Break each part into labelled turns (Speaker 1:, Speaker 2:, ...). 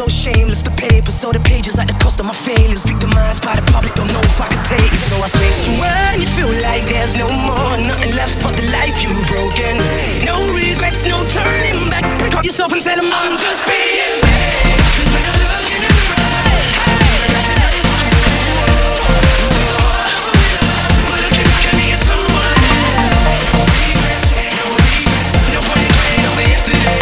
Speaker 1: so shameless. The papers or the pages at the cost of my failures. Victimized by the public, don't know if I can take it. So I say, so when you feel like there's no more, nothing left but the life you've broken. No regrets, no turning back. Pick up yourself and tell them I'm just being bad. 'Cause when I look in the mirror, looking back at me as someone else. No regrets, no regrets. No point in crying over yesterday.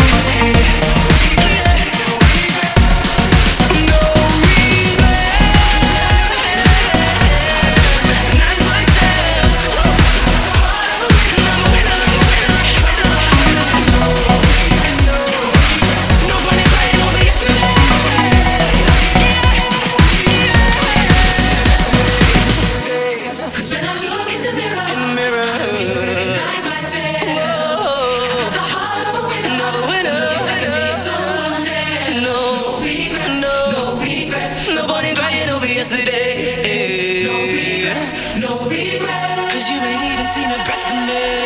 Speaker 1: Nobody crying over yesterday. No regrets, no regrets. 'Cause you ain't even seen the best of me.